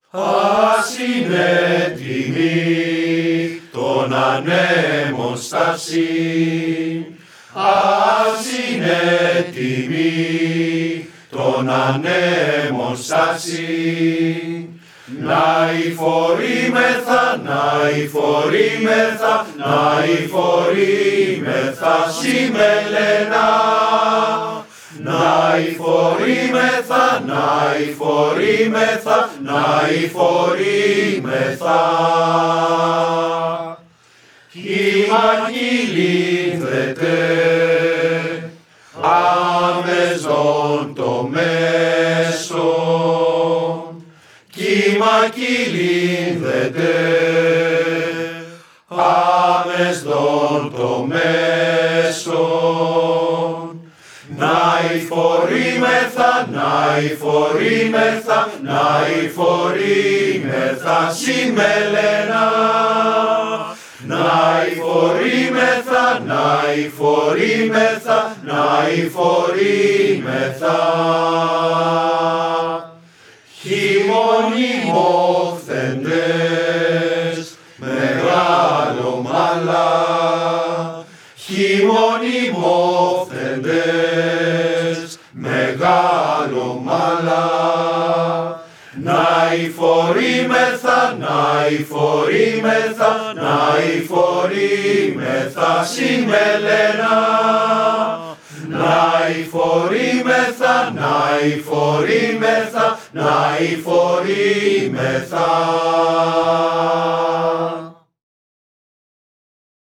Ας είναι τιμή των ανέμων στάση, ας είναι τιμή των ανέμων στάση. Να υφορήμεθα, να υφορήμεθα, να υφορήμεθα σήμελενα. Να υφορήμεθα, να υφορήμεθα, να υφορήμεθα. Κύμα κυλίνδρεται, άμεσον το μέσον. Κύμα κυλίνδρεται, άμεσον το μέσον. Να υφορήμεθα, να υφορήμεθα, να υφορήμεθα σήμελενα. Να υφορήμεθα, να υφορήμεθα, να υφορήμεθα. Χειμώνοι μόχθεντες, μεγάλο μαλά. Χειμώνοι μόχθεντες, μεγάλο μαλά. Να υφορήμεθα, να υφορήμεθα, να υφορήμεθα σήμελενα. Να υφορήμεθα, να υφορήμεθα, να υφορήμεθα.